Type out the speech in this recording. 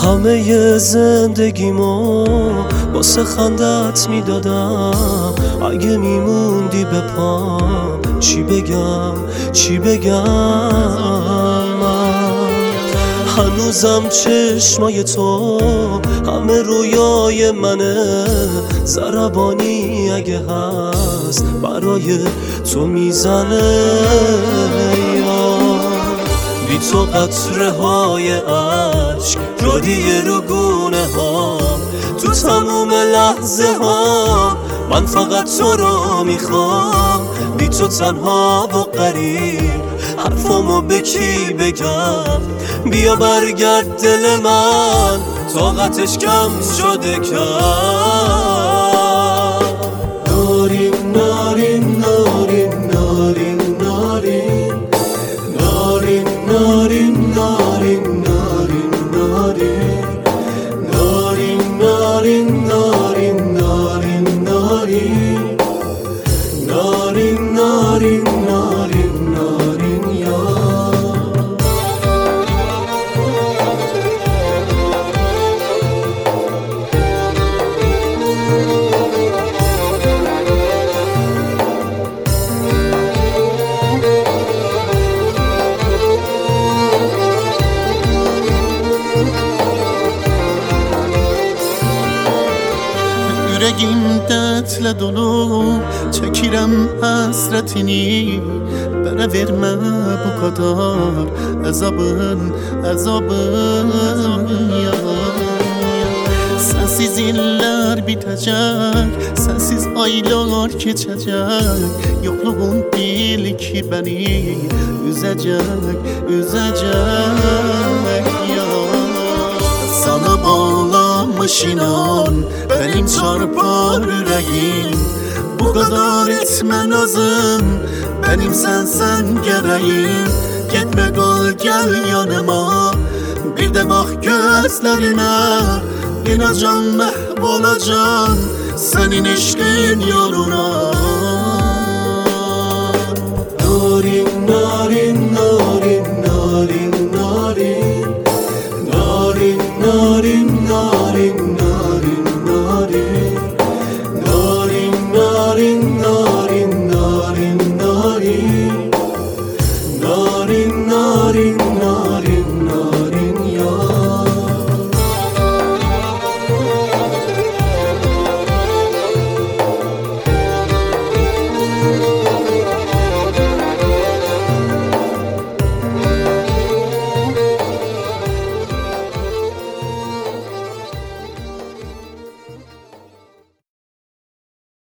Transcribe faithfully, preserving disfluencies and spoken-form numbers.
همه زندگیمو واسه خندت میدادم، اگه میموندی به پام چی بگم چی بگم. من هنوزم چشمای تو همه رویای منه، ضربانی اگه هست برای تو میزنه. بی تو قطره های عشق رودیه رو گونه ها، تو تموم لحظه ها من فقط تو رو میخوام. بی تو تنها و غریب حرفامو به کی بگم؟ بیا برگرد دل من، طاقتش کم شده کم. نارین نارین نارین نارین نارین نارین نارین نارین نارین نارین نارین نارین نارین نارین نارین نارین نارین نارین یا Yüreğim dertle dolu, çekirem hasretini. Bana verme bu kadar azabın, azabın ya. Sensiz iller bitecek, sensiz aylar geçecek. Yokluğun bil ki beni üzecek, üzecek ya. Sana bağlanmış inan benim çarpar yüreğim. Bu kadar etme nazım benim sensen gereğim. Gitme kal gel yanıma, bir de bak gözlerime. İnacam mahvolacağım senin işkin yoluna. Narin narin narin